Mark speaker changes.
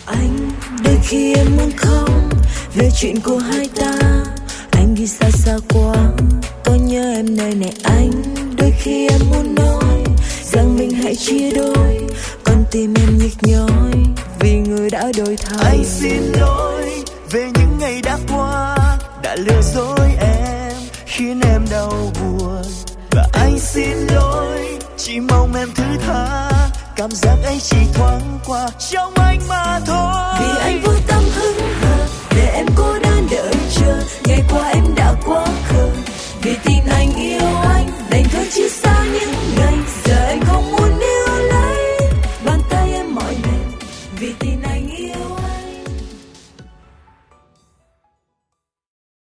Speaker 1: Anh đôi khi em muốn khóc về chuyện của hai ta. Anh đi xa xa quá, có nhớ em nơi này anh. Đôi khi em muốn nói rằng mình hãy chia đôi, con tim em nhức nhói vì người đã đổi thay.
Speaker 2: Anh xin lỗi về những ngày đã qua, đã lừa dối em khiến em đau buồn. Và anh xin lỗi, chỉ mong em thứ tha, cảm giác ấy chỉ thoáng qua trong anh mà thôi.
Speaker 1: Vì anh vô tâm hững hờ để em cô đơn đợi chờ, ngày qua em đã quá khờ. Vì tin anh yêu anh đành thôi chứ sao.